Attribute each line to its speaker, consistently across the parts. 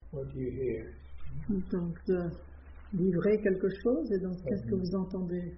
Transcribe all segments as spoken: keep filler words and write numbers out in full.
Speaker 1: what do you hear?
Speaker 2: Donc, de livrer quelque chose, et donc, qu'est-ce que vous entendez?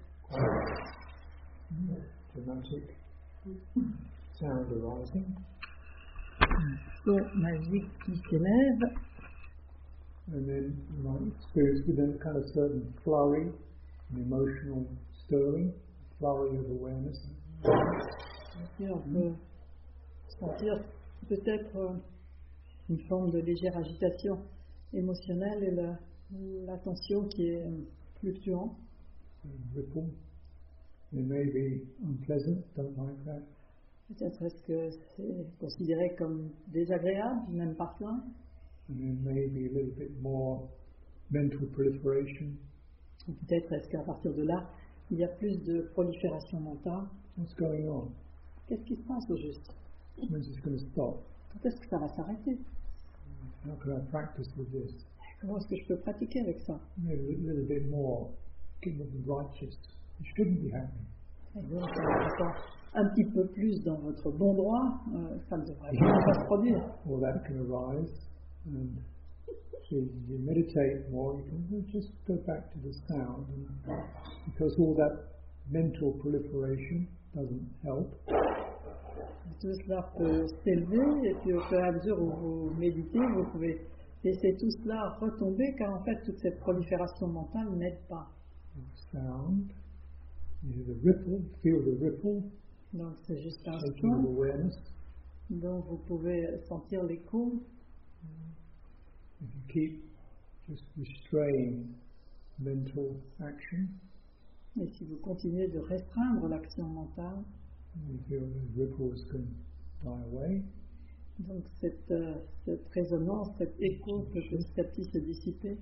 Speaker 1: Dramatic sound arising.
Speaker 2: Son magique qui s'élève.
Speaker 1: And then you might experience within kind of certain flurry, an emotional stirring, flurry of awareness.
Speaker 2: Et on peut sentir peut-être euh, une forme de légère agitation émotionnelle et la, l'attention qui est euh, fluctuante.
Speaker 1: Ripple. It may be unpleasant, don't like that.
Speaker 2: Peut-être est-ce que c'est considéré comme désagréable, même parfois.
Speaker 1: And then maybe a little bit more mental proliferation.
Speaker 2: Ou peut-être est-ce qu'à partir de là, il y a plus de prolifération mentale.
Speaker 1: What's going on?
Speaker 2: Qu'est-ce qui se passe au juste?
Speaker 1: When's this going to stop?
Speaker 2: Quand est-ce que ça va s'arrêter?
Speaker 1: How can I practice with this?
Speaker 2: Comment est-ce que je peux pratiquer avec ça?
Speaker 1: Maybe a little bit more righteous. It shouldn't be happening.
Speaker 2: Et donc, un petit peu plus dans votre bon droit, euh, ça ne devrait pas se produire.
Speaker 1: All that can arise, and so you meditate more, you can just go back to the sound, and because all that mental proliferation doesn't help.
Speaker 2: Tout cela peut s'élever, et puis au fur et à mesure où vous méditez, vous pouvez laisser tout cela retomber, car en fait, toute cette prolifération mentale n'aide pas.
Speaker 1: Sound, you hear the ripple, feel the ripple.
Speaker 2: Donc c'est juste un son
Speaker 1: awareness.
Speaker 2: dont vous pouvez sentir l'écho.
Speaker 1: If you keep just restraining mental action,
Speaker 2: et si vous continuez de restreindre l'action mentale,
Speaker 1: you feel the ripples can die away.
Speaker 2: Donc cette, euh, cette résonance, cet écho peut petit à petit se dissiper.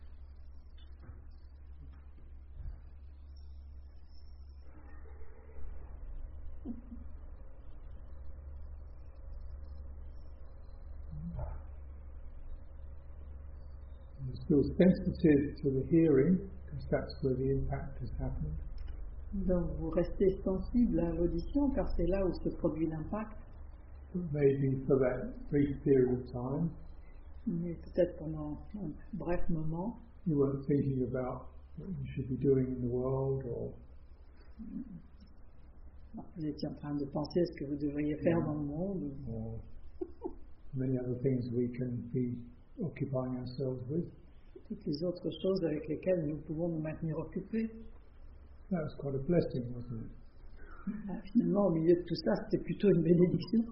Speaker 1: You're still sensitive to the hearing, because that's where the impact has happened.
Speaker 2: Donc vous restez sensible à l'audition, car c'est là où se produit l'impact.
Speaker 1: Maybe for that brief period of time.
Speaker 2: Mais peut-être pendant un bref moment.
Speaker 1: You weren't thinking about what you should be doing in the world, or.
Speaker 2: Vous étiez en train de penser à ce que vous devriez faire
Speaker 1: yeah.
Speaker 2: dans le monde.
Speaker 1: Or many other things we can be occupying ourselves with.
Speaker 2: Toutes les autres choses avec lesquelles nous pouvons nous maintenir occupés.
Speaker 1: That was quite a blessing, wasn't it?
Speaker 2: Ah, finalement, au milieu de tout ça, c'était plutôt une bénédiction.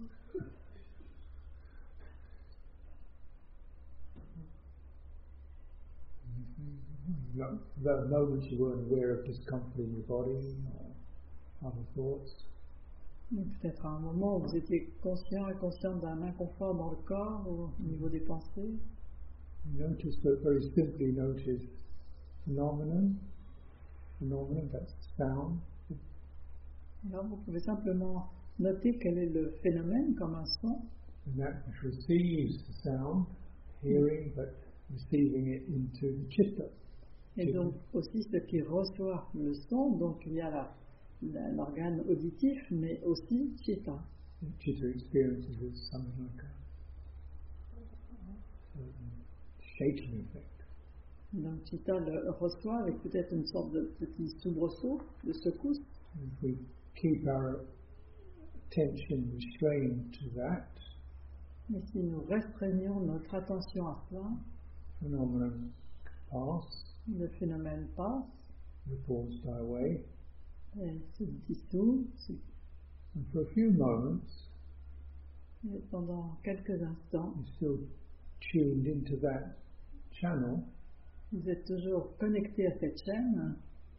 Speaker 1: That moment you weren't aware of discomfort in your body or other thoughts.
Speaker 2: Mais peut-être à un moment où vous étiez conscient et consciente d'un inconfort dans le corps ou au niveau des pensées.
Speaker 1: Notice that, very simply notice phenomenon, phenomenon, that's sound.
Speaker 2: Alors vous pouvez simplement noter quel est le phénomène comme un son.
Speaker 1: And that which receives the sound, hearing, but receiving it into the chitta.
Speaker 2: Et donc aussi ce qui reçoit le son, donc il y a la, la, l'organe auditif, mais aussi chitta.
Speaker 1: Chitta experiences with something like a, a shaking effect.
Speaker 2: Donc chitta le reçoit avec peut-être une sorte de petit soubresaut, de secousse.
Speaker 1: If we keep our attention restrained to that,
Speaker 2: mais si nous restreignons notre attention à cela,
Speaker 1: phenomenon pass,
Speaker 2: le phénomène passe,
Speaker 1: ripples die away,
Speaker 2: et se dissout,
Speaker 1: and for a few moments,
Speaker 2: et pendant quelques instants,
Speaker 1: you're still tuned into that channel.
Speaker 2: Vous êtes toujours connecté à cette chaîne.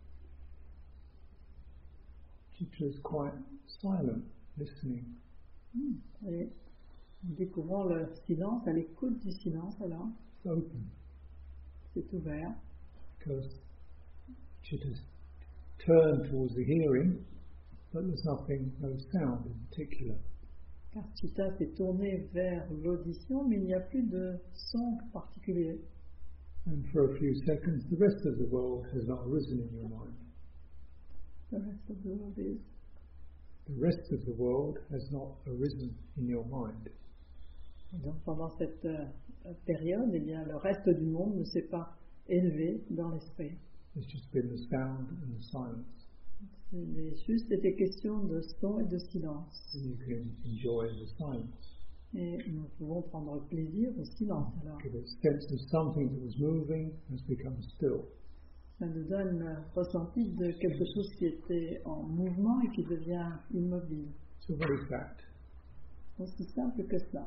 Speaker 1: Chitta is quite silent, listening.
Speaker 2: Et découvrant le silence, à l'écoute du silence, alors.
Speaker 1: It's open.
Speaker 2: C'est ouvert.
Speaker 1: Because Chitta's turned towards the hearing, but there's nothing, no sound in particular.
Speaker 2: Car Chitta s'est tourné vers l'audition, mais il n'y a plus de son particulier.
Speaker 1: And for a few seconds, the rest of the world has not arisen in your mind.
Speaker 2: The rest of the world is.
Speaker 1: The rest of the world has not arisen in your mind.
Speaker 2: Et donc pendant cette euh, période, eh bien, le reste du monde ne s'est pas élevé dans l'esprit.
Speaker 1: It's just been the sound and the silence.
Speaker 2: C'est juste été question de son et de silence.
Speaker 1: And you can enjoy the silence.
Speaker 2: Et nous pouvons prendre plaisir au silence. Alors,
Speaker 1: Get a sense of something that was moving has become still.
Speaker 2: ça nous donne le ressenti de quelque chose qui était en mouvement et qui devient immobile.
Speaker 1: So what is that?
Speaker 2: Aussi simple que ça.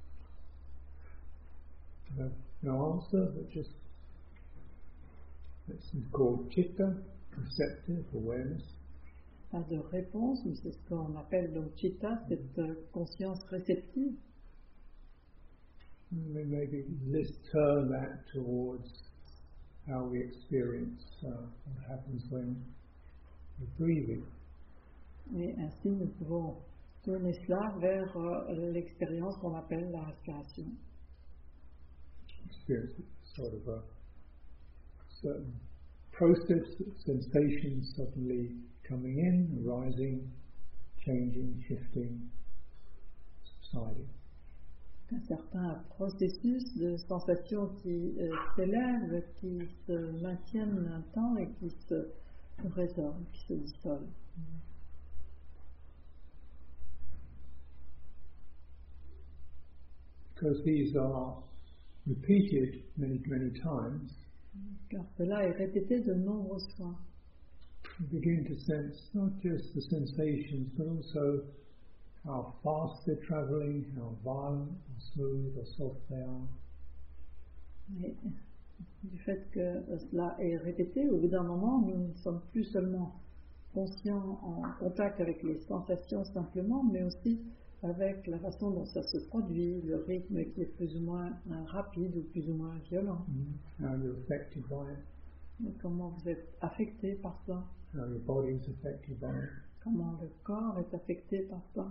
Speaker 1: No, no answer, but just it's called chitta, receptive awareness.
Speaker 2: Pas de réponse, mais c'est ce qu'on appelle donc chitta, cette euh, conscience réceptive.
Speaker 1: And maybe let's turn that towards how we experience uh, what happens when we're breathing.
Speaker 2: Et ainsi, nous pouvons tourner cela vers euh, l'expérience qu'on appelle la respiration.
Speaker 1: Experience sort of a certain process, sensations suddenly coming in, arising, changing, shifting, subsiding.
Speaker 2: Un certain processus de sensations qui euh, s'élèvent, qui se maintiennent un temps et qui se résorbent, qui se dissolvent.
Speaker 1: Because these are repeated many, many times,
Speaker 2: Car cela est répété de nombreuses fois.
Speaker 1: you begin to sense not just the sensations, but also how fast they're traveling, how violent or smooth or soft they are.
Speaker 2: Et du fait que cela est répété, au bout d'un moment, nous ne sommes plus seulement conscients en contact avec les sensations simplement, mais aussi avec la façon dont ça se produit, le rythme qui est plus ou moins euh, rapide ou plus ou moins violent.
Speaker 1: Mm. How you're affected by it,
Speaker 2: Et comment vous êtes affecté par ça,
Speaker 1: how your body is affected by it.
Speaker 2: comment le corps est affecté par ça.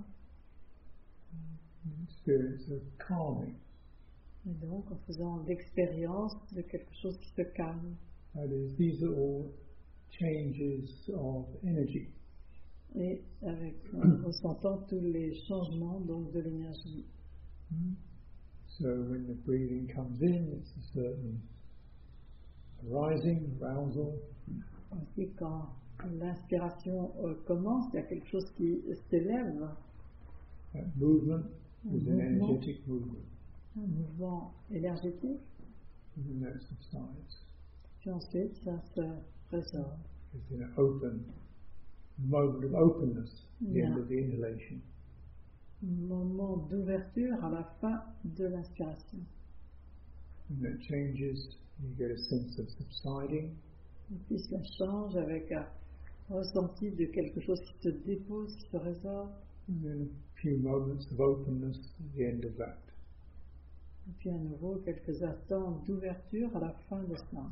Speaker 1: An experience of calming.
Speaker 2: Et donc, en faisant l'expérience de quelque chose qui se calme.
Speaker 1: That is, these are all changes of energy.
Speaker 2: Et avec, en ressentant tous les changements donc, de l'énergie.
Speaker 1: Mm. So when the breathing comes in, it's a certain arising, arousal.
Speaker 2: Ainsi, quand l'inspiration euh, commence, il y a quelque chose qui s'élève,
Speaker 1: That movement
Speaker 2: un
Speaker 1: is an
Speaker 2: mouvement,
Speaker 1: energetic movement,
Speaker 2: un mouvement énergétique,
Speaker 1: and then that subsides.
Speaker 2: puis ensuite ça se résorbe.
Speaker 1: It's in an open moment of openness at the
Speaker 2: Yeah.
Speaker 1: end of the inhalation.
Speaker 2: Un moment d'ouverture à la fin de l'inspiration.
Speaker 1: And that changes, you get a sense of subsiding,
Speaker 2: Et puis cela change avec un ressenti de quelque chose qui se dépose, qui se résorbe,
Speaker 1: and then a few moments of openness at the end of that.
Speaker 2: et puis à nouveau quelques instants d'ouverture à la fin de cela.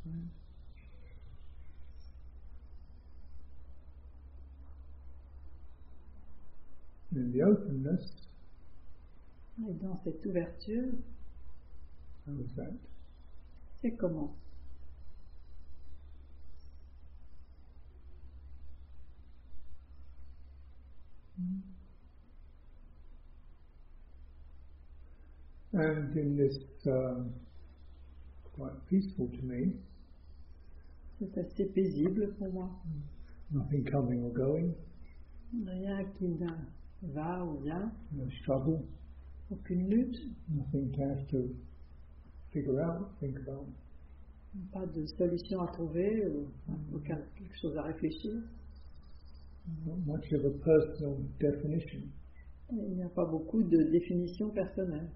Speaker 1: And the openness,
Speaker 2: Et dans cette ouverture,
Speaker 1: how is that?
Speaker 2: c'est comment?
Speaker 1: And in this, um, quite peaceful to me,
Speaker 2: C'est assez paisible pour moi.
Speaker 1: nothing coming or going,
Speaker 2: Rien qui ne va ou vient,
Speaker 1: no struggle,
Speaker 2: aucune lutte,
Speaker 1: nothing to have to figure out, think about.
Speaker 2: pas de solution à trouver ou aucun, quelque chose à réfléchir.
Speaker 1: Not much of a personal definition.
Speaker 2: Et il n'y a pas beaucoup de définitions personnelles.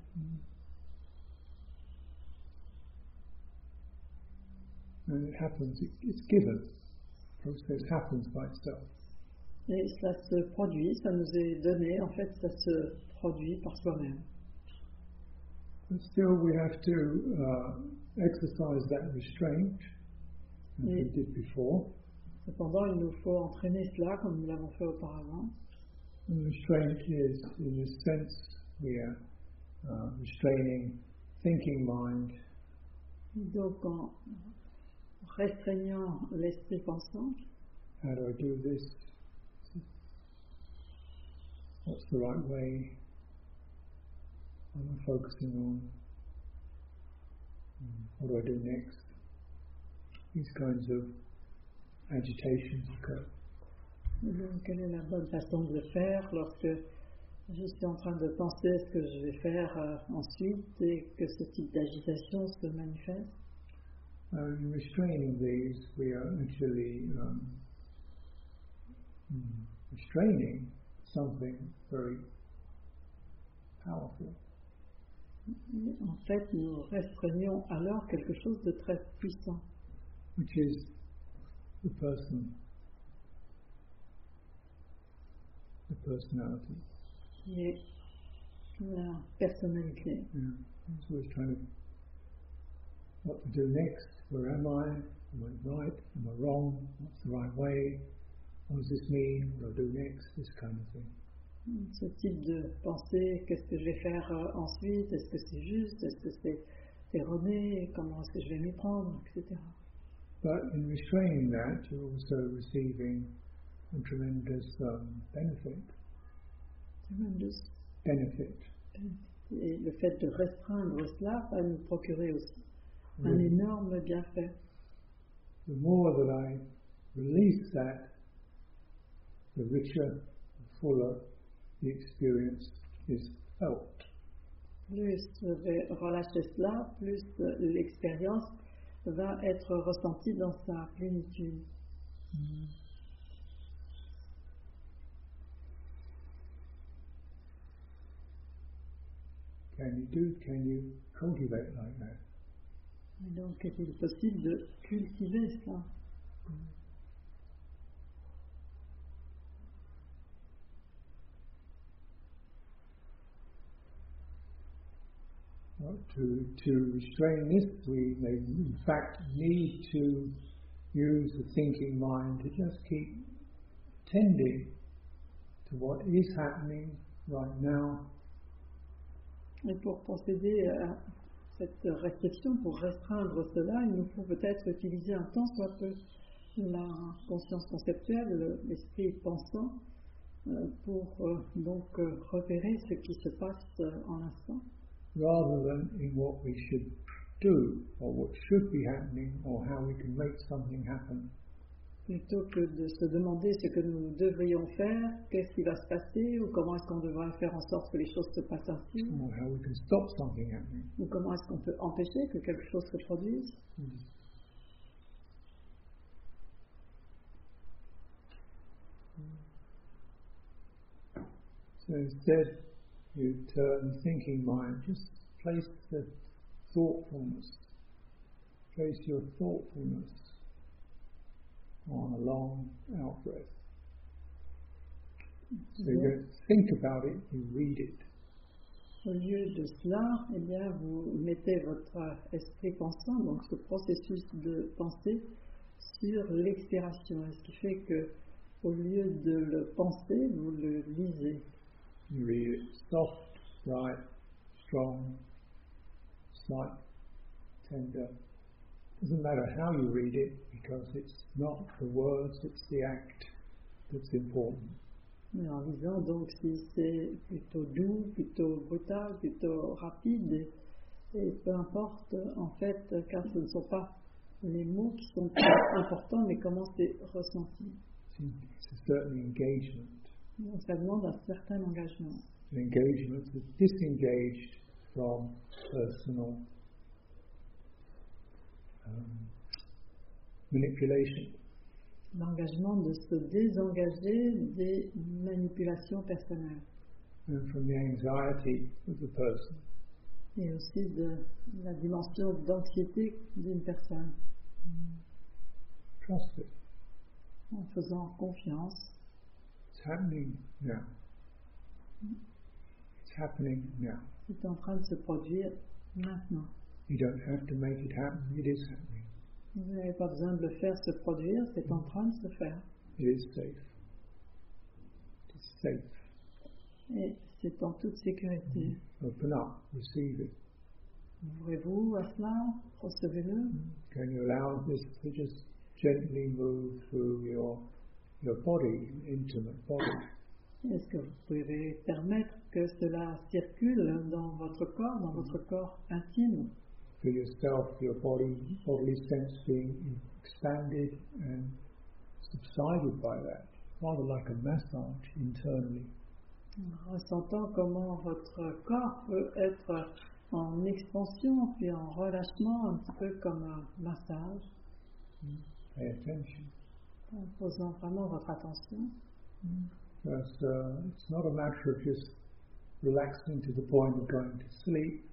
Speaker 1: And it happens, it, it's given. The process happens by itself.
Speaker 2: Et ça se produit, ça nous est donné, en fait, ça se produit par soi-même.
Speaker 1: But still we have to uh, exercise that restraint, as we
Speaker 2: Oui.
Speaker 1: did before.
Speaker 2: Cependant, il nous faut entraîner cela, comme nous l'avons fait auparavant.
Speaker 1: And restraint is, in this sense, we are uh, restraining thinking mind,
Speaker 2: Donc, en restreignant l'esprit pensant,
Speaker 1: how do I do this? What's the right way? I'm focusing on um, what do I do next. These kinds of agitations occur.
Speaker 2: Donc, quelle est la bonne façon de le faire lorsque je suis en train de penser à ce que je vais faire euh, ensuite et que ce type d'agitation se manifeste?
Speaker 1: Uh, in restraining these, we are actually um, restraining something very powerful.
Speaker 2: En fait, nous restreignons alors quelque chose de très puissant,
Speaker 1: which is the person, the personality.
Speaker 2: qui est la personnalité.
Speaker 1: Yeah. So it's trying to, what to do next? Where am I? Am I right? Am I wrong? What's the right way? What does this mean? What do I do next? This kind of thing.
Speaker 2: Ce type de pensée, qu'est-ce que je vais faire euh, ensuite? Est-ce que c'est juste? Est-ce que c'est erroné? Comment est-ce que je vais m'y prendre? Etc.
Speaker 1: But in restraining that, you're also receiving a tremendous um, benefit.
Speaker 2: Tremendous.
Speaker 1: Benefit.
Speaker 2: Et le fait de restreindre cela va nous procurer aussi un
Speaker 1: Really.
Speaker 2: énorme bienfait.
Speaker 1: The more that I release that, the richer, the fuller the experience is felt.
Speaker 2: Plus je vais relâcher cela, plus l'expérience va être ressentie dans sa plénitude.
Speaker 1: Mm. Can you do? Can you cultivate like that?
Speaker 2: Et donc, est-il possible de cultiver cela?
Speaker 1: Well, to, to restrain this, we may in fact need to use the thinking mind to just keep tending to what is happening right now.
Speaker 2: Et pour procéder à cette restriction, pour restreindre cela, il nous faut peut-être utiliser un tant soit peu la conscience conceptuelle, l'esprit pensant, euh, pour euh, donc euh, repérer ce qui se passe euh, en l'instant.
Speaker 1: Rather than in what we should do or what should be happening or how we can make something happen.
Speaker 2: Plutôt que de se demander ce que nous devrions faire, qu'est-ce qui va se passer, ou comment est-ce qu'on devra faire en sorte que les choses se passent ainsi,
Speaker 1: Or how we can stop something happening.
Speaker 2: ou comment est-ce qu'on peut empêcher que quelque chose se produise.
Speaker 1: Mm. So instead, you turn thinking mind, just place the thoughtfulness, place your thoughtfulness on a long out breath. So you don't think about it, you read it.
Speaker 2: Au lieu de cela, eh bien, vous mettez votre esprit pensant, donc ce processus de pensée, sur l'expiration. Ce qui fait que, au lieu de le penser, vous le lisez.
Speaker 1: You read it soft, bright, strong, slight, tender. Doesn't matter how you read it, because it's not the words, it's the act that's important.
Speaker 2: Mais en lisant, donc, si c'est plutôt doux, plutôt brutal, plutôt rapide, et, et peu importe, en fait, car ce ne sont pas les mots qui sont importants, mais comment c'est ressenti.
Speaker 1: It's a certain engagement.
Speaker 2: Donc, ça demande un certain engagement.
Speaker 1: An engagement that's disengaged from personal um, manipulation.
Speaker 2: L'engagement de se désengager des manipulations personnelles
Speaker 1: And from the anxiety of the person.
Speaker 2: et aussi de la dimension d'anxiété d'une personne,
Speaker 1: Trust it.
Speaker 2: en faisant confiance.
Speaker 1: It's happening now. It's happening now.
Speaker 2: C'est en train de se produire maintenant.
Speaker 1: You don't have to make it happen. It is happening.
Speaker 2: Vous n'avez pas besoin de le faire se produire, c'est en train de se faire.
Speaker 1: It is safe. It's safe.
Speaker 2: Et c'est en toute sécurité.
Speaker 1: Open up. Receive it.
Speaker 2: Ouvrez-vous à cela, recevez-le.
Speaker 1: Can you allow this to just gently move through your your body, intimate body?
Speaker 2: Est-ce que vous pouvez permettre que cela circule dans votre corps, dans votre corps intime.
Speaker 1: For yourself, your body, bodily sense being expanded and subsided by that, rather like a massage internally.
Speaker 2: En ressentant comment votre corps peut être en expansion puis en relâchement, un petit peu comme un massage.
Speaker 1: Pay attention.
Speaker 2: En posant vraiment votre attention.
Speaker 1: Because uh, it's not a matter of just relaxing to the point of going to sleep.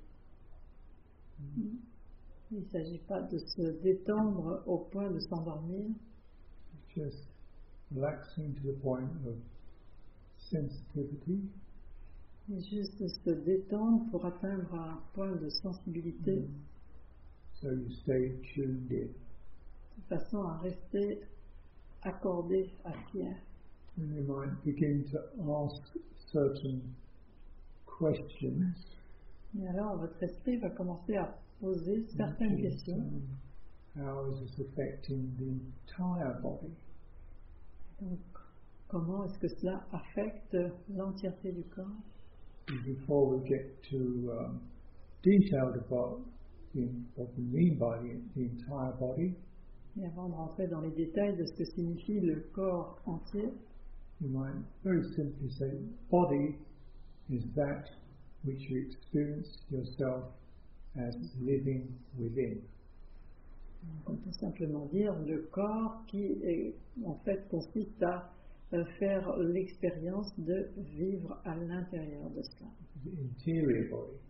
Speaker 2: Il ne s'agit pas de se détendre au point de s'endormir.
Speaker 1: It's just relaxing to the point of sensitivity.
Speaker 2: Mais juste de se détendre pour atteindre un point de sensibilité.
Speaker 1: Mm. So you stay tuned in.
Speaker 2: De façon à rester accordé à Pierre.
Speaker 1: And you might begin to ask certain questions.
Speaker 2: Et alors votre esprit va commencer à poser certaines
Speaker 1: Which is,
Speaker 2: questions.
Speaker 1: um, how is this affecting the entire body?
Speaker 2: Donc, comment est-ce que cela affecte l'entièreté du corps?
Speaker 1: And before we get to um, detailed about the, what we mean by the, the entire body,
Speaker 2: Et avant de rentrer dans les détails de ce que signifie le corps entier,
Speaker 1: you might very simply say, body is that which you experience yourself as living within.
Speaker 2: on peut simplement dire le corps qui est, en fait consiste à euh, faire l'expérience de vivre à l'intérieur de cela.
Speaker 1: The interior body.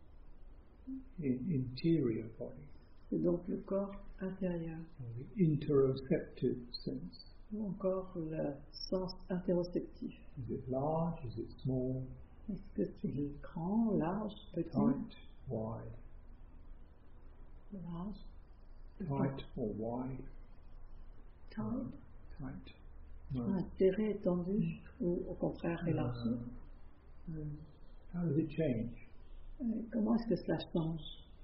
Speaker 1: In, interior body.
Speaker 2: C'est donc le corps intérieur,
Speaker 1: Or the interoceptive sense.
Speaker 2: ou encore le sens interoceptif.
Speaker 1: Is it large? Is it small?
Speaker 2: Est-ce que c'est grand, large, petit,
Speaker 1: Tight? Wide?
Speaker 2: large,
Speaker 1: Tight or wide?
Speaker 2: tight,
Speaker 1: Tight. No.
Speaker 2: ah, serré, tendu, ou au contraire élargi?
Speaker 1: Uh, and how does it change?
Speaker 2: Euh, Comment est-ce que cela change?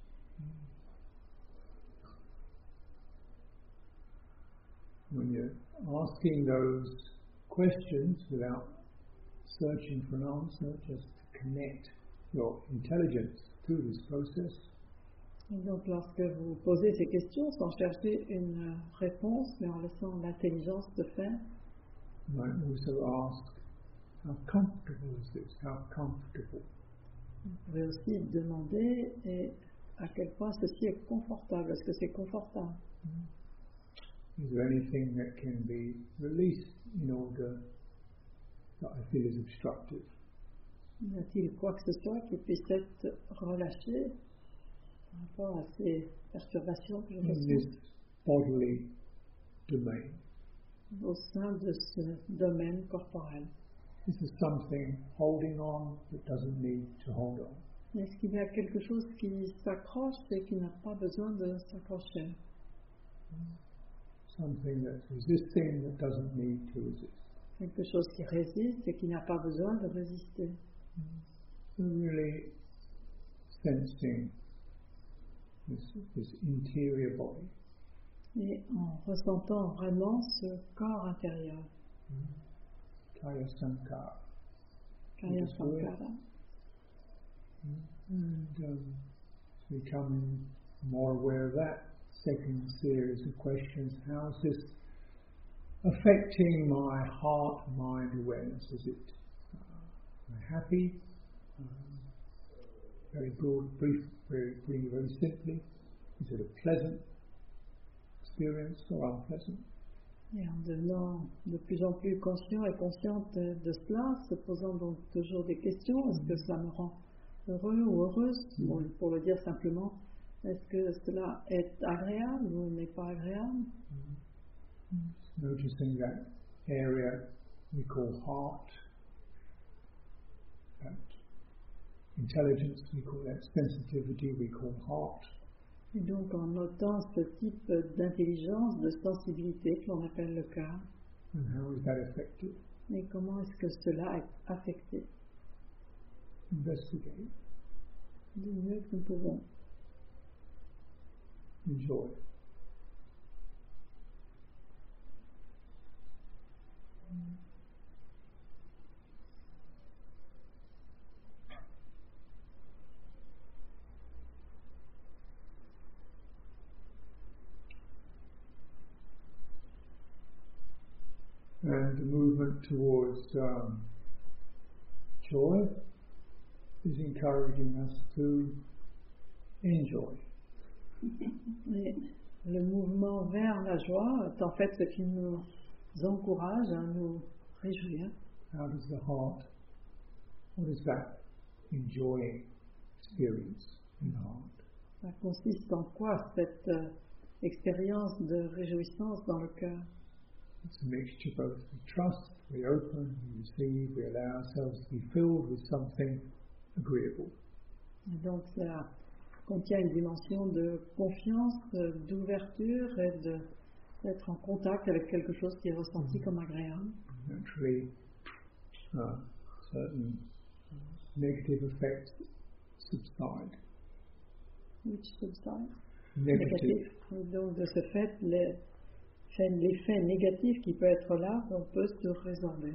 Speaker 1: When you're asking those questions without searching for an answer, just to connect your intelligence to this process,
Speaker 2: Et donc, lorsque vous posez ces questions sans chercher une réponse, mais en laissant l'intelligence se faire,
Speaker 1: you might also ask, how comfortable is this? How comfortable?
Speaker 2: vous pouvez aussi demander et à quel point ceci est confortable. Est-ce que c'est confortable?
Speaker 1: Is there anything that can be released in order that I feel is obstructive?
Speaker 2: Y a-t-il quoi que ce soit qui puisse être relâché par rapport à ces perturbations que je
Speaker 1: In
Speaker 2: ressens
Speaker 1: this bodily domain,
Speaker 2: au sein de ce domaine corporel?
Speaker 1: this is something holding on that doesn't need to hold on.
Speaker 2: Est-ce qu'il y a quelque chose qui s'accroche et qui n'a pas besoin de s'accrocher?
Speaker 1: Something that's resisting that doesn't need to resist.
Speaker 2: Quelque chose qui résiste et qui n'a pas besoin de résister.
Speaker 1: So really sensing this, this interior body.
Speaker 2: Et en ressentant vraiment ce corps intérieur,
Speaker 1: Kaya Sankara.
Speaker 2: Kaya
Speaker 1: Yes, good.
Speaker 2: Sankara.
Speaker 1: And um, becoming more aware of that, second series of questions, how is this affecting my heart, mind awareness? Is it uh, am I happy? Um, very broad, brief, very, very, very simply. Is it a pleasant experience or unpleasant?
Speaker 2: Et en devenant de plus en plus conscient et consciente de, de cela, se posant donc toujours des questions, est-ce que cela me rend heureux ou heureuse? Bon, pour le dire simplement, est-ce que cela est agréable ou n'est pas agréable?
Speaker 1: Noticing that area we call heart, that intelligence we call that, sensitivity we call heart.
Speaker 2: Et donc en notant ce type d'intelligence, de sensibilité que l'on appelle le cœur,
Speaker 1: And how is that affected?
Speaker 2: et comment est-ce que cela est affecté?
Speaker 1: Investigate,
Speaker 2: Du mieux que nous pouvons.
Speaker 1: enjoy. And the movement towards um, joy is encouraging us to enjoy.
Speaker 2: Et le mouvement vers la joie est en fait ce qui nous encourage à nous réjouir.
Speaker 1: How does the heart, what is that enjoying experience in the heart?
Speaker 2: Ça consiste en quoi cette euh, expérience de réjouissance dans le cœur?
Speaker 1: It's a mixture both we trust, we open, we receive, we allow ourselves to be filled with something agreeable.
Speaker 2: Et donc ça contient une dimension de confiance, euh, d'ouverture et de, d'être en contact avec quelque chose qui est ressenti comme agréable.
Speaker 1: Naturally, uh, certain negative effects subside.
Speaker 2: Which subside?
Speaker 1: Negative.
Speaker 2: Négatif. Et donc de ce fait, les, l'effet négatif qui peut être là, on peut se résorber.